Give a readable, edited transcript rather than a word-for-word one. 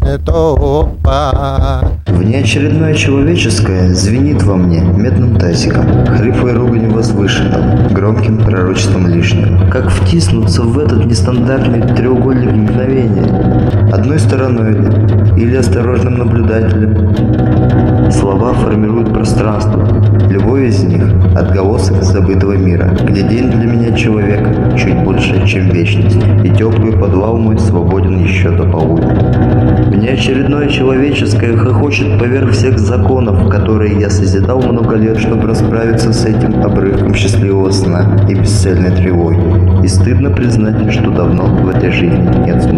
Внеочередное человеческое звенит во мне медным тазиком, хриплой руганью возвышенного, громким пророчеством лишнего. Как втиснуться в этот нестандартный треугольник мгновения? Одной стороной ли? Или осторожным наблюдателем? Слова формируют пространство. Любой из них – отголосок забытого мира, где день для меня человека чуть больше, чем вечность, и теплый подвал мой свободен еще до полудня. Внеочередное человеческое хохочет поверх всех законов, которые я созидал много лет, чтобы расправиться с этим обрывком счастливого сна и бесцельной тревоги. И стыдно признать, что давно в этой жизни нет